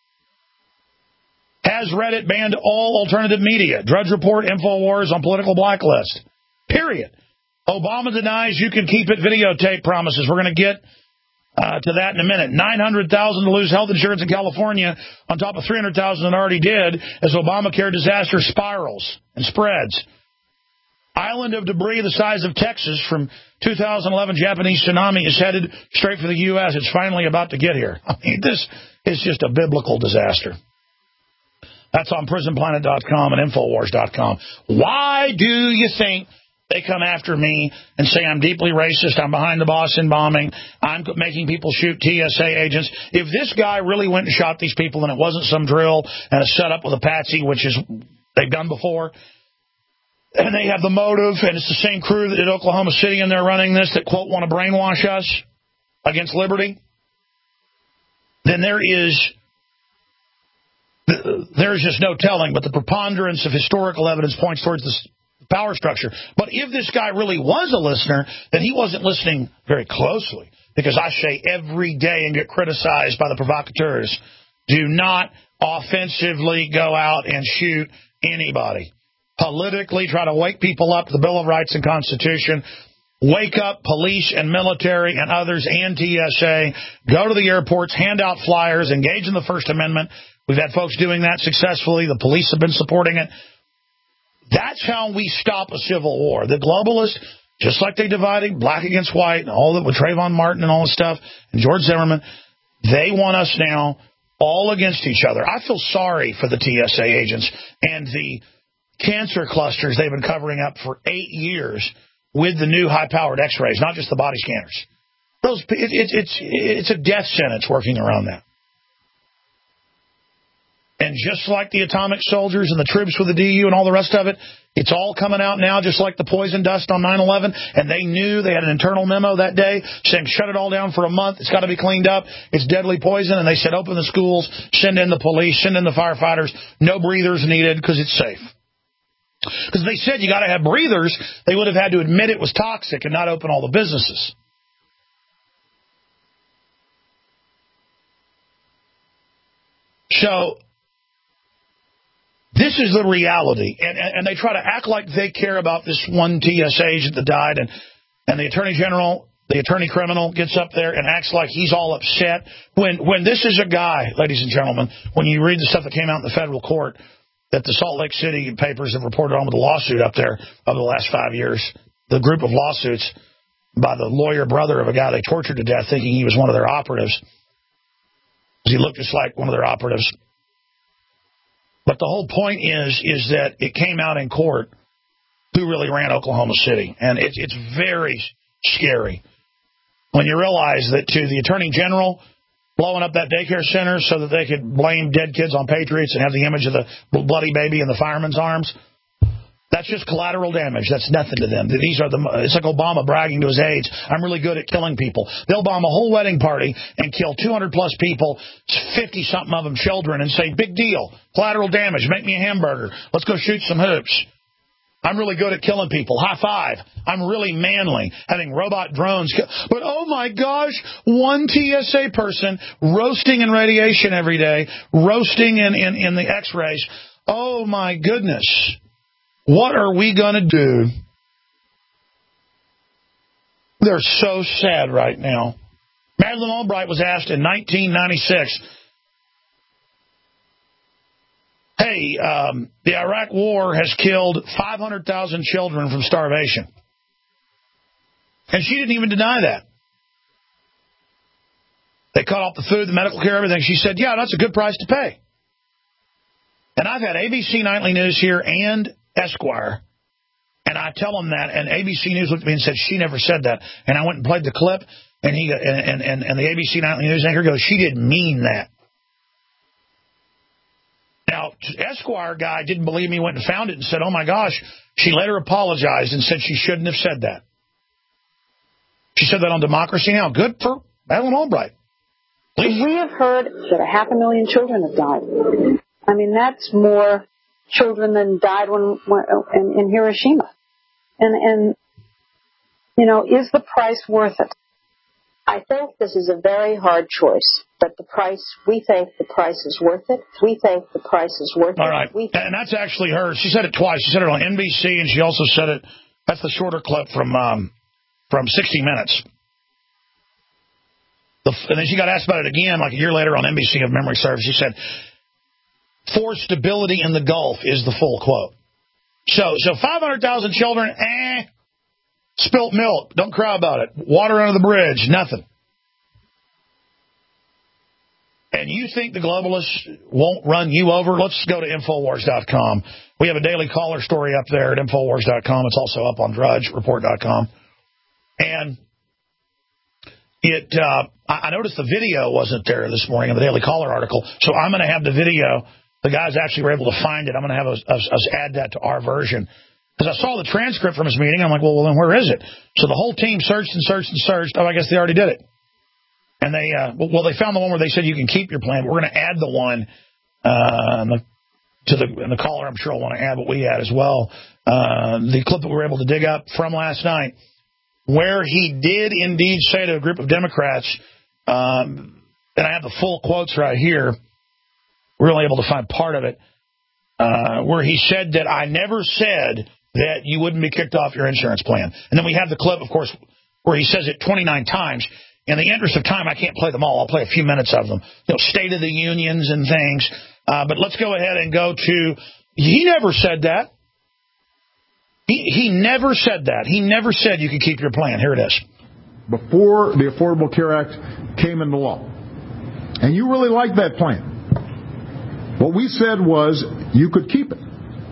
Has Reddit banned all alternative media? Drudge Report, Infowars on political blacklist. Period. Obama denies you can keep it videotape promises. We're going to get to that in a minute. 900,000 to lose health insurance in California on top of 300,000 that already did as Obamacare disaster spirals and spreads. Island of debris the size of Texas from 2011 Japanese tsunami is headed straight for the U.S. It's finally about to get here. I mean, this is just a biblical disaster. That's on PrisonPlanet.com and Infowars.com. Why do you think they come after me and say I'm deeply racist, I'm behind the Boston bombing, I'm making people shoot TSA agents? If this guy really went and shot these people and it wasn't some drill and a setup with a patsy, which is they've done before, and they have the motive, and it's the same crew that at Oklahoma City and they're running this that, quote, want to brainwash us against liberty, then there's just no telling. But the preponderance of historical evidence points towards this power structure. But if this guy really was a listener, then he wasn't listening very closely, because I say every day and get criticized by the provocateurs, do not offensively go out and shoot anybody. politically try to wake people up to the Bill of Rights and Constitution. Wake up police and military and others and TSA. Go to the airports, hand out flyers, engage in the First Amendment. We've had folks doing that successfully. The police have been supporting it. That's how we stop a civil war. The globalists, just like they divided black against white and all that with Trayvon Martin and all this stuff, and George Zimmerman, they want us now all against each other. I feel sorry for the TSA agents and the cancer clusters they've been covering up for 8 years with the new high-powered X-rays, not just the body scanners. It's a death sentence working around that. And just like the atomic soldiers and the troops with the DU and all the rest of it, it's all coming out now, just like the poison dust on 9/11. And they knew, they had an internal memo that day saying, shut it all down for a month. It's got to be cleaned up. It's deadly poison. And they said, open the schools, send in the police, send in the firefighters. No breathers needed because it's safe. Because they said you got to have breathers, they would have had to admit it was toxic and not open all the businesses. So this is the reality. And they try to act like they care about this one TSA agent that died. And the Attorney General, the Attorney Criminal, gets up there and acts like he's all upset. When this is a guy, ladies and gentlemen, when you read the stuff that came out in the federal court, that the Salt Lake City papers have reported on with the lawsuit up there over the last 5 years, the group of lawsuits by the lawyer brother of a guy they tortured to death thinking he was one of their operatives. He looked just like one of their operatives. But the whole point is that it came out in court who really ran Oklahoma City. And it's very scary when you realize that to the Attorney General blowing up that daycare center so that they could blame dead kids on patriots and have the image of the bloody baby in the fireman's arms, that's just collateral damage. That's nothing to them. It's like Obama bragging to his aides, I'm really good at killing people. They'll bomb a whole wedding party and kill 200-plus people, 50-something of them children, and say, big deal, collateral damage, make me a hamburger. Let's go shoot some hoops. I'm really good at killing people. High five. I'm really manly, having robot drones. But, oh, my gosh, one TSA person roasting in radiation every day, roasting in the X-rays. Oh, my goodness. What are we going to do? They're so sad right now. Madeleine Albright was asked in 1996, hey, the Iraq War has killed 500,000 children from starvation. And she didn't even deny that. They cut off the food, the medical care, everything. She said, yeah, that's a good price to pay. And I've had ABC Nightly News here and Esquire, and I tell them that, and ABC News looked at me and said, she never said that. And I went and played the clip, and and the ABC Nightly News anchor goes, she didn't mean that. Now, Esquire guy didn't believe me, went and found it and said, oh, my gosh, she later apologized and said she shouldn't have said that. She said that on Democracy Now! Good for Madeleine Albright. Please. We have heard that 500,000 children have died. I mean, that's more children than died in Hiroshima. And you know, is the price worth it? I think this is a very hard choice, but we think the price is worth it. We think the price is worth it. All right, and that's actually her. She said it twice. She said it on NBC, and she also said it, that's the shorter clip from 60 Minutes. And then she got asked about it again, like a year later on NBC, if memory serves. She said, for stability in the Gulf is the full quote. So 500,000 children, spilt milk, don't cry about it. Water under the bridge, nothing. And you think the globalists won't run you over? Let's go to Infowars.com. We have a daily caller story up there at Infowars.com. It's also up on DrudgeReport.com. And I noticed the video wasn't there this morning in the Daily Caller article, so I'm going to have the video. The guys actually were able to find it. I'm going to have us add that to our version. Because I saw the transcript from his meeting. I'm like, well, then where is it? So the whole team searched and searched and searched. Oh, I guess they already did it. And they found the one where they said you can keep your plan. We're going to add the one to the caller. I'm sure will want to add what we had as well. The clip that we were able to dig up from last night, where he did indeed say to a group of Democrats, and I have the full quotes right here. We're only able to find part of it. where he said that I never said that you wouldn't be kicked off your insurance plan. And then we have the clip, of course, where he says it 29 times. In the interest of time, I can't play them all. I'll play a few minutes of them. State of the Unions and things. But let's go ahead and go to... He never said that. He never said that. He never said you could keep your plan. Here it is. Before the Affordable Care Act came into law. And you really liked that plan. What we said was you could keep it.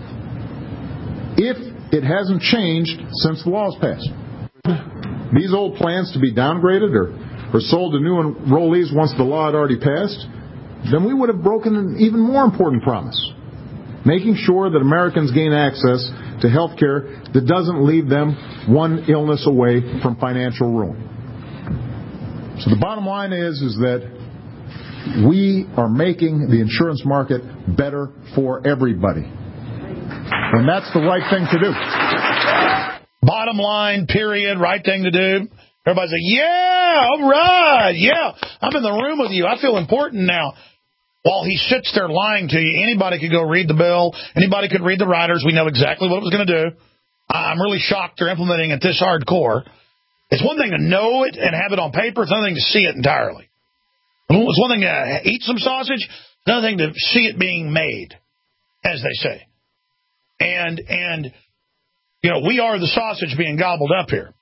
If it hasn't changed since the law's passed. These old plans to be downgraded or sold to new enrollees once the law had already passed, then we would have broken an even more important promise, making sure that Americans gain access to health care that doesn't leave them one illness away from financial ruin. So the bottom line is that we are making the insurance market better for everybody. And that's the right thing to do. Bottom line, period, right thing to do. Everybody's like, yeah, all right, yeah, I'm in the room with you. I feel important now. While he sits there lying to you, anybody could go read the bill. Anybody could read the riders. We know exactly what it was going to do. I'm really shocked they're implementing it this hardcore. It's one thing to know it and have it on paper. It's another thing to see it entirely. It's one thing to eat some sausage. It's another thing to see it being made, as they say. And we are the sausage being gobbled up here.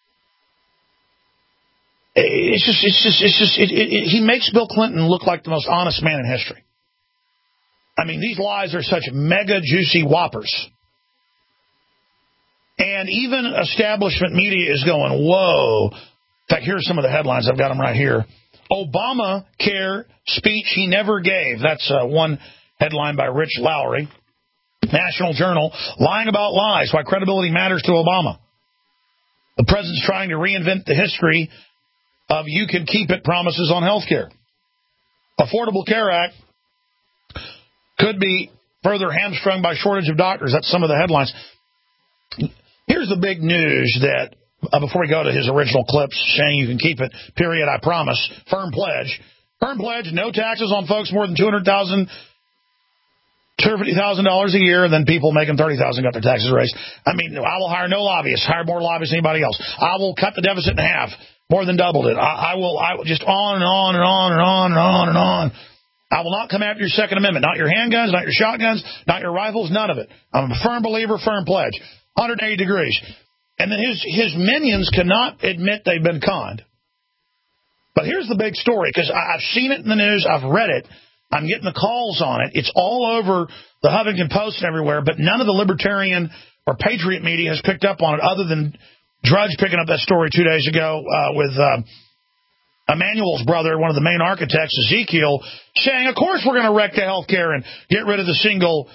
He makes Bill Clinton look like the most honest man in history. I mean, these lies are such mega juicy whoppers. And even establishment media is going, whoa. In fact, here's some of the headlines. I've got them right here. Obamacare speech he never gave. That's one headline by Rich Lowry. National Journal, lying about lies, why credibility matters to Obama. The president's trying to reinvent the history of you can keep it promises on health care. Affordable Care Act could be further hamstrung by shortage of doctors. That's some of the headlines. Here's the big news that, before we go to his original clips saying you can keep it, period, I promise, firm pledge. Firm pledge, no taxes on folks more than $250,000 a year, and then people making $30,000 got their taxes raised. I mean, I will hire no lobbyists, hire more lobbyists than anybody else. I will cut the deficit in half, more than doubled it. I will just on and on and on and on and on and on. I will not come after your Second Amendment, not your handguns, not your shotguns, not your rifles, none of it. I'm a firm believer, firm pledge. 180 degrees. And then his minions cannot admit they've been conned. But here's the big story, because I've seen it in the news, I've read it, I'm getting the calls on it. It's all over the Huffington Post and everywhere, but none of the libertarian or patriot media has picked up on it other than Drudge picking up that story 2 days ago with Emmanuel's brother, one of the main architects, Ezekiel, saying, of course we're going to wreck the health care and get rid of the single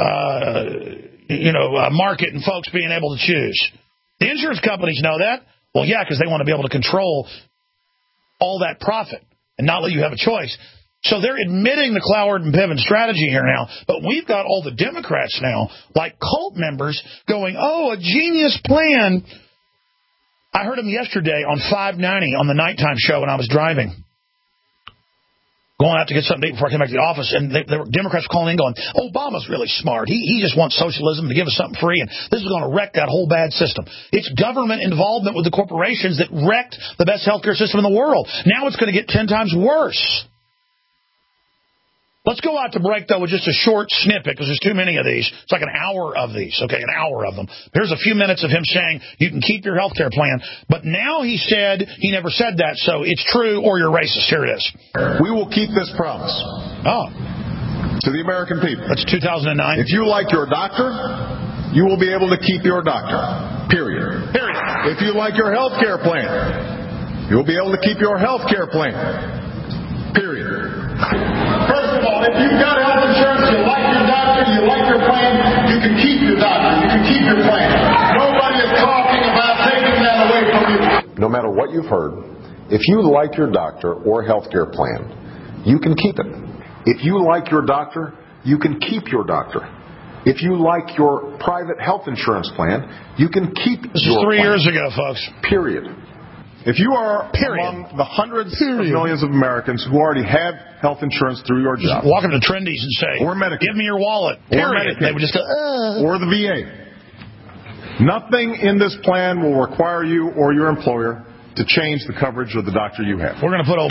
market and folks being able to choose. The insurance companies know that. Well, yeah, because they want to be able to control all that profit and not let you have a choice. So they're admitting the Cloward and Piven strategy here now, but we've got all the Democrats now, like cult members, going, oh, a genius plan. I heard them yesterday on 590 on the nighttime show when I was driving, going out to get something to eat before I came back to the office, and the Democrats were calling in going, Obama's really smart. He just wants socialism to give us something free, and this is going to wreck that whole bad system. It's government involvement with the corporations that wrecked the best healthcare system in the world. Now it's going to get 10 times worse. Let's go out to break, though, with just a short snippet, because there's too many of these. It's like an hour of these, okay, an hour of them. Here's a few minutes of him saying you can keep your health care plan. But now he said he never said that, so it's true or you're racist. Here it is. We will keep this promise. Oh. To the American people. That's 2009. If you like your doctor, you will be able to keep your doctor. Period. If you like your health care plan, you'll be able to keep your health care plan. Period. First of all, if you've got health insurance, you like your doctor, you like your plan, you can keep your doctor, you can keep your plan. Nobody is talking about taking that away from you. No matter what you've heard, if you like your doctor or health care plan, you can keep it. If you like your doctor, you can keep your doctor. If you like your private health insurance plan, you can keep This is 3 years ago, folks. Period. If you are among the hundreds of millions of Americans who already have health insurance through your job, walk up to Trendy's and say, or Medicare, give me your wallet, or Medicaid, they would just go, or the VA. Nothing in this plan will require you or your employer to change the coverage of the doctor you have. We're going to put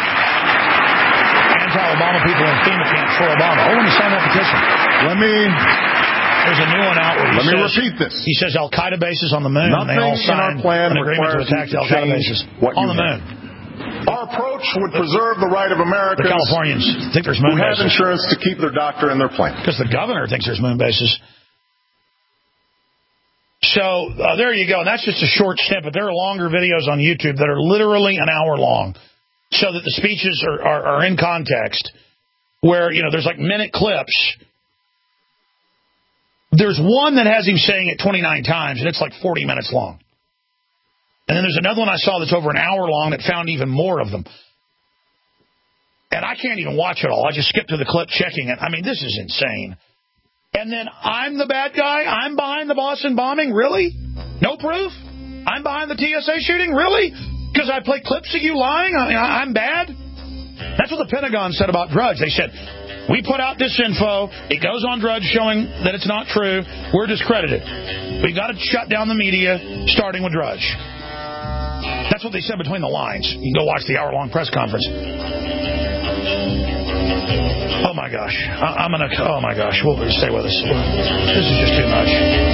anti-Obama people in FEMA camps for Obama. Oh, when you sign that petition. There's a new one out where Let me repeat this. He says Al-Qaeda bases on the moon. Nothing and they all signed in our plan an agreement to attack the Al-Qaeda bases on the moon. Our approach would preserve the right of Americans the Californians think there's moon who have bases. insurance to keep their doctor in their plan. Because the governor thinks there's moon bases. So there you go. And that's just a short snippet. There are longer videos on YouTube that are literally an hour long so that the speeches are in context where, there's like minute clips. There's one that has him saying it 29 times, and it's like 40 minutes long. And then there's another one I saw that's over an hour long that found even more of them. And I can't even watch it all. I just skipped to the clip checking it. I mean, this is insane. And then I'm the bad guy? I'm behind the Boston bombing? Really? No proof? I'm behind the TSA shooting? Really? Because I play clips of you lying? I mean, I'm bad? That's what the Pentagon said about Drudge. They said, we put out this info. It goes on Drudge showing that it's not true. We're discredited. We've got to shut down the media, starting with Drudge. That's what they said between the lines. You can go watch the hour-long press conference. Oh, my gosh. Oh, my gosh. We'll stay with us. This is just too much.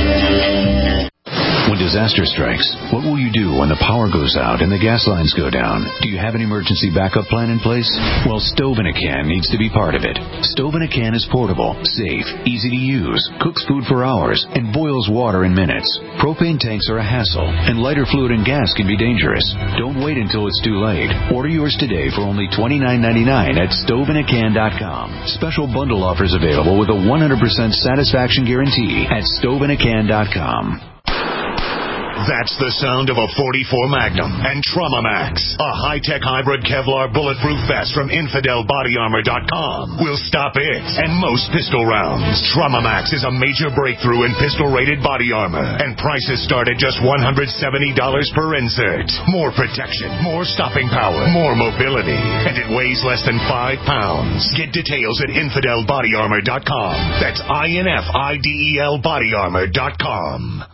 When disaster strikes, what will you do when the power goes out and the gas lines go down? Do you have an emergency backup plan in place? Well, Stove in a Can needs to be part of it. Stove in a Can is portable, safe, easy to use, cooks food for hours, and boils water in minutes. Propane tanks are a hassle, and lighter fluid and gas can be dangerous. Don't wait until it's too late. Order yours today for only $29.99 at StoveInACan.com. Special bundle offers available with a 100% satisfaction guarantee at StoveInACan.com. That's the sound of a .44 Magnum and Trauma Max, a high-tech hybrid Kevlar bulletproof vest from InfidelBodyArmor.com will stop it and most pistol rounds. Trauma Max is a major breakthrough in pistol-rated body armor, and prices start at just $170 per insert. More protection, more stopping power, more mobility, and it weighs less than 5 pounds. Get details at InfidelBodyArmor.com. That's INFIDEL BodyArmor.com.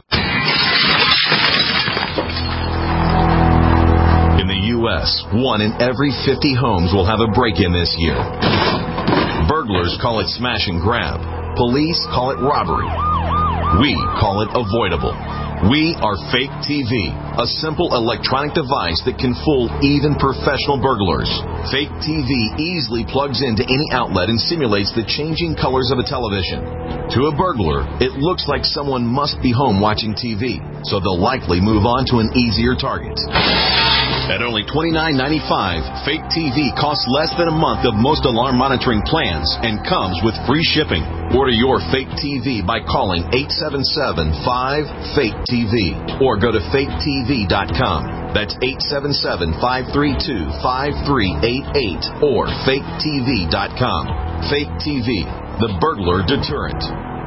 In the U.S., 1 in every 50 homes will have a break-in this year. Burglars call it smash and grab. Police call it robbery. We call it avoidable. We are Fake TV, a simple electronic device that can fool even professional burglars. Fake TV easily plugs into any outlet and simulates the changing colors of a television. To a burglar, it looks like someone must be home watching TV, so they'll likely move on to an easier target. At only $29.95, Fake TV costs less than a month of most alarm monitoring plans and comes with free shipping. Order your Fake TV by calling 877-5-FAKE-TV or go to faketv.com. That's 877-532-5388 or faketv.com. Fake TV, the burglar deterrent.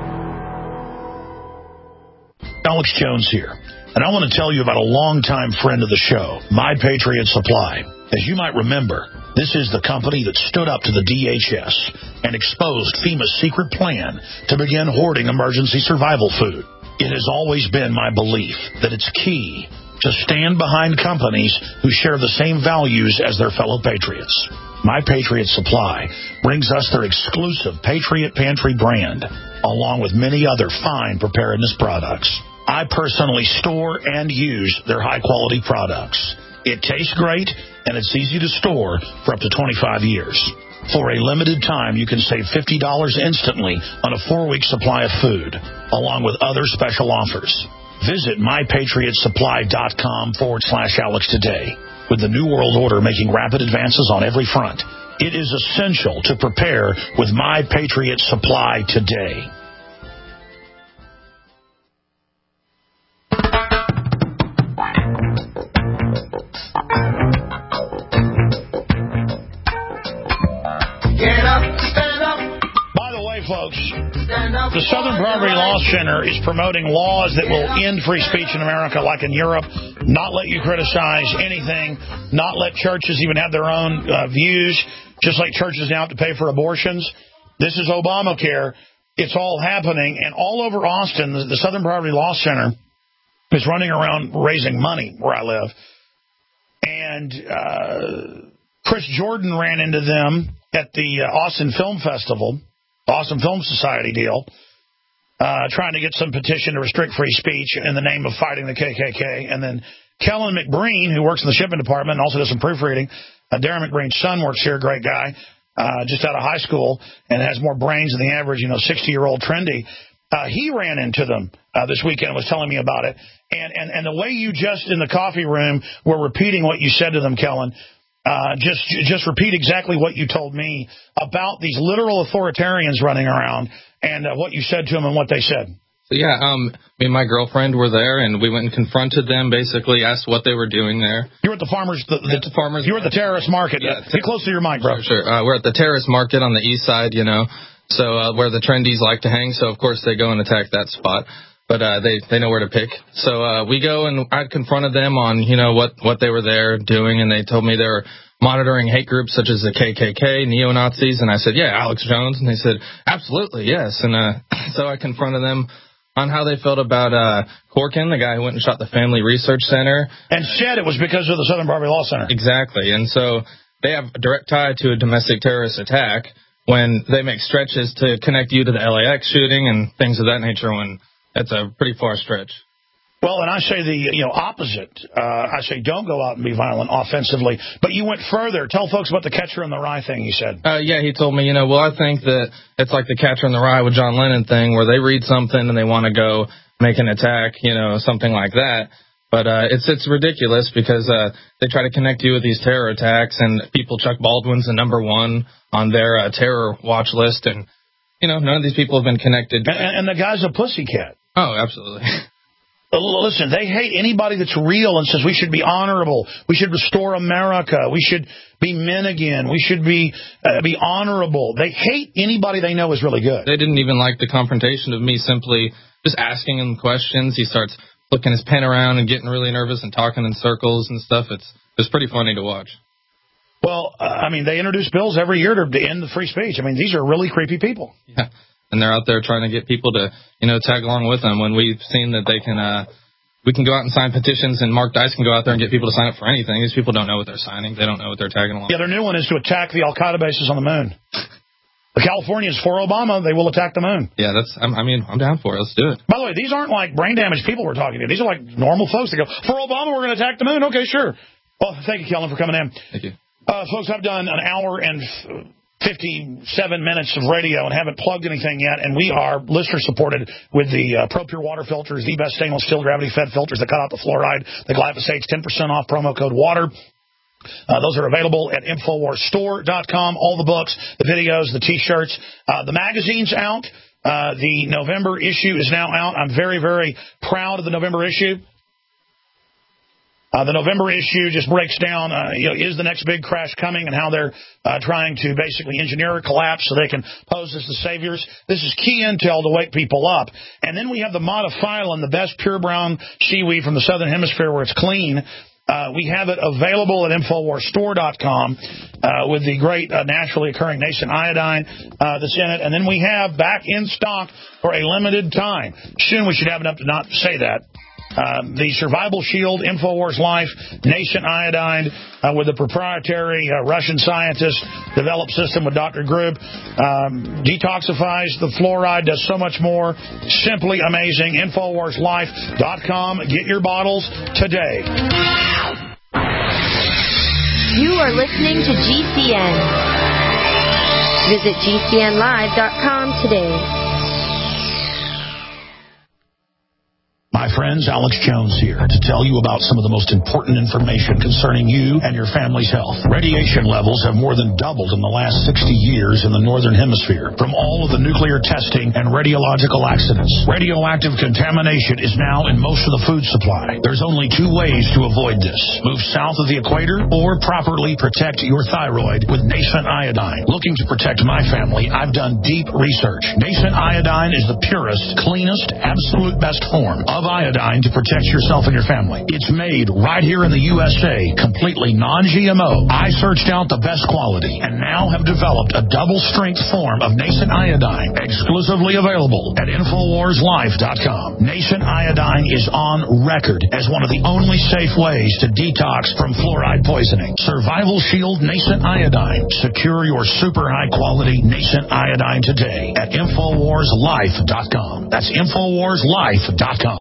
Alex Jones here. And I want to tell you about a longtime friend of the show, My Patriot Supply. As you might remember, this is the company that stood up to the DHS and exposed FEMA's secret plan to begin hoarding emergency survival food. It has always been my belief that it's key to stand behind companies who share the same values as their fellow patriots. My Patriot Supply brings us their exclusive Patriot Pantry brand, along with many other fine preparedness products. I personally store and use their high-quality products. It tastes great, and it's easy to store for up to 25 years. For a limited time, you can save $50 instantly on a 4-week supply of food, along with other special offers. Visit mypatriotsupply.com/Alex today. With the New World Order making rapid advances on every front, it is essential to prepare with My Patriot Supply today. Okay, folks, the Southern Poverty Law Center is promoting laws that will end free speech in America, like in Europe, not let you criticize anything, not let churches even have their own views, just like churches now have to pay for abortions. This is Obamacare. It's all happening, and all over Austin, the Southern Poverty Law Center is running around raising money where I live. And Chris Jordan ran into them at the Austin Film Festival, Austin Film Society deal, trying to get some petition to restrict free speech in the name of fighting the KKK. And then Kellen McBreen, who works in the shipping department and also does some proofreading, Darren McBreen's son works here, great guy, just out of high school and has more brains than the average, 60-year-old trendy. He ran into them this weekend and was telling me about it. And the way you just in the coffee room were repeating what you said to them, Kellen, just repeat exactly what you told me about these literal authoritarians running around and what you said to them and what they said. So, yeah, me and my girlfriend were there, and we went and confronted them, basically asked what they were doing there. You were at the farmers... the farmers. You were at the terrorist market. Yeah, get close to your mic, bro. Sure. We're at the terrorist market on the east side, so where the trendies like to hang. So, of course, they go and attack that spot. But they know where to pick. So we go, and I confronted them on, what they were there doing, and they told me they were monitoring hate groups such as the KKK, neo-Nazis, and I said, yeah, Alex Jones, and they said, absolutely, yes. And so I confronted them on how they felt about Corkin, the guy who went and shot the Family Research Center. And said it was because of the Southern Poverty Law Center. Exactly. And so they have a direct tie to a domestic terrorist attack when they make stretches to connect you to the LAX shooting and things of that nature when that's a pretty far stretch. Well, and I say the opposite. I say don't go out and be violent offensively. But you went further. Tell folks about the Catcher in the Rye thing you said. Yeah, he told me, I think that it's like the Catcher in the Rye with John Lennon thing where they read something and they want to go make an attack, something like that. But it's ridiculous because they try to connect you with these terror attacks, and people, Chuck Baldwin's the number one on their terror watch list, and none of these people have been connected. And the guy's a pussycat. Oh, absolutely. Listen, they hate anybody that's real and says we should be honorable, we should restore America, we should be men again, we should be honorable. They hate anybody they know is really good. They didn't even like the confrontation of me simply just asking him questions. He starts flicking his pen around and getting really nervous and talking in circles and stuff. It's pretty funny to watch. Well, they introduce bills every year to end the free speech. These are really creepy people. Yeah. And they're out there trying to get people to, tag along with them when we've seen that they can, we can go out and sign petitions and Mark Dice can go out there and get people to sign up for anything. These people don't know what they're signing. They don't know what they're tagging along. Yeah, their new one is to attack the Al-Qaeda bases on the moon. The Californians, for Obama, they will attack the moon. Yeah, I'm down for it. Let's do it. By the way, these aren't like brain damaged people we're talking to. These are like normal folks that go, for Obama, we're going to attack the moon. Okay, sure. Well, thank you, Kellen, for coming in. Thank you. Folks, I've done an hour and 57 minutes of radio and haven't plugged anything yet, and we are listener-supported with the Pro Pure water filters, the best stainless steel gravity-fed filters that cut out the fluoride, the glyphosates, 10% off, promo code WATER. Those are available at InfoWarsStore.com. All the books, the videos, the T-shirts. The magazine's out. The November issue is now out. I'm very, very proud of the November issue. The November issue just breaks down, is the next big crash coming and how they're trying to basically engineer a collapse so they can pose as the saviors. This is key intel to wake people up. And then we have the Modiphyllum, the best pure brown seaweed from the Southern Hemisphere where it's clean. We have it available at InfoWarsStore.com with the great naturally occurring nascent iodine that's in it. And then we have back in stock for a limited time. Soon we should have enough to not say that. The Survival Shield, InfoWars Life, nascent iodine with a proprietary Russian scientist developed system with Dr. Grube. Detoxifies the fluoride, does so much more. Simply amazing. InfoWarsLife.com. Get your bottles today. You are listening to GCN. Visit GCNlive.com today. Hi, friends. Alex Jones here to tell you about some of the most important information concerning you and your family's health. Radiation levels have more than doubled in the last 60 years in the Northern Hemisphere from all of the nuclear testing and radiological accidents. Radioactive contamination is now in most of the food supply. There's only two ways to avoid this. Move south of the equator or properly protect your thyroid with Nascent Iodine. Looking to protect my family, I've done deep research. Nascent Iodine is the purest, cleanest, absolute best form of iodine to protect yourself and your family. It's made right here in the USA, completely non-GMO. I searched out the best quality and now have developed a double-strength form of Nascent Iodine, exclusively available at InfoWarsLife.com. Nascent Iodine is on record as one of the only safe ways to detox from fluoride poisoning. Survival Shield Nascent Iodine. Secure your super high-quality Nascent Iodine today at InfoWarsLife.com. That's InfoWarsLife.com.